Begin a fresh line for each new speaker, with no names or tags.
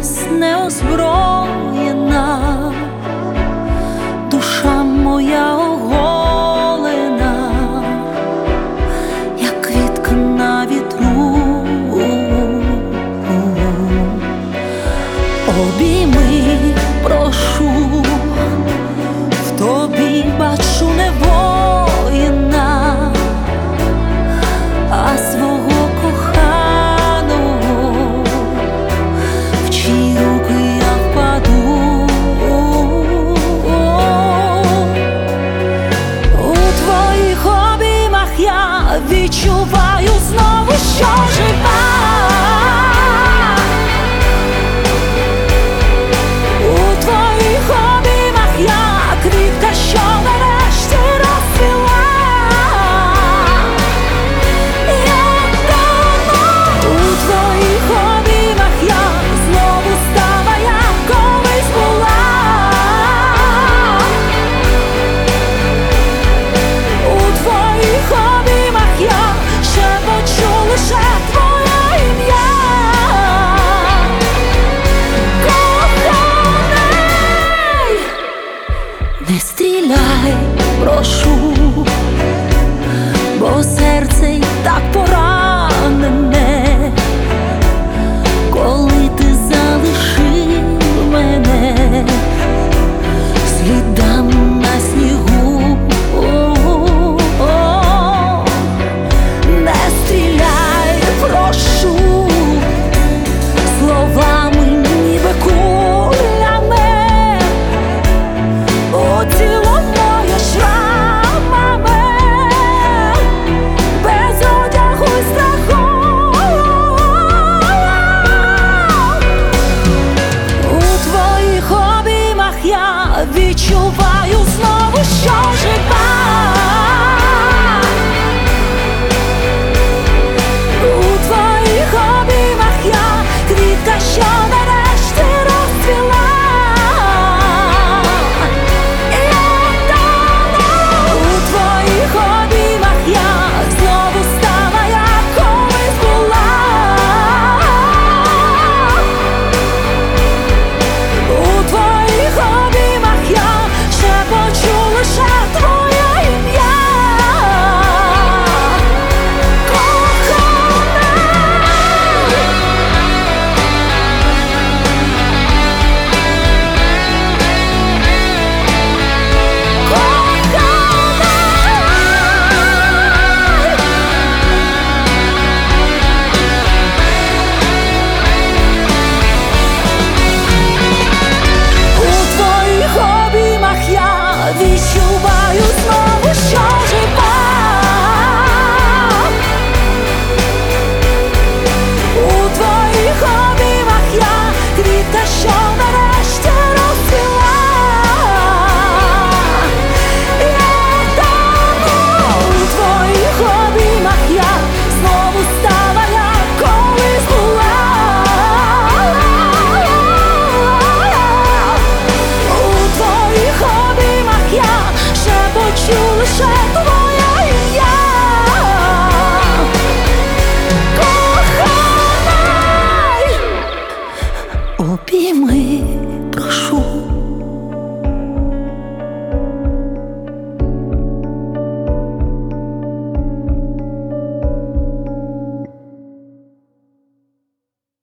десь неозброєна, душа моя оголена, як квітка на вітру. Обійми, прошу, в тобі бачу не воїна, а свого коханого, в чиї руки я впаду. У твоїх обіймах я відчуваю знову, що жива. Не стріляй, прошу, бо серце й так поранене, коли ти залишив мене слідами на снігу. Не стріляй, прошу, словами ніби кулями, тіло моє шрамами, без одягу й страху. У твоїх обіймах я відчуваю знову, що жива. У твоїх обіймах я квітка, що нарешті розцвіла. Відчуваю знову, що жива. У твоїх обіймах я квітка, що нарешті розцвіла. Я тону у твоїх обіймах, я знову стала, як колись була. У твоїх обіймах я шепочу лише твоє ім'я, коханий. Обійми, прошу.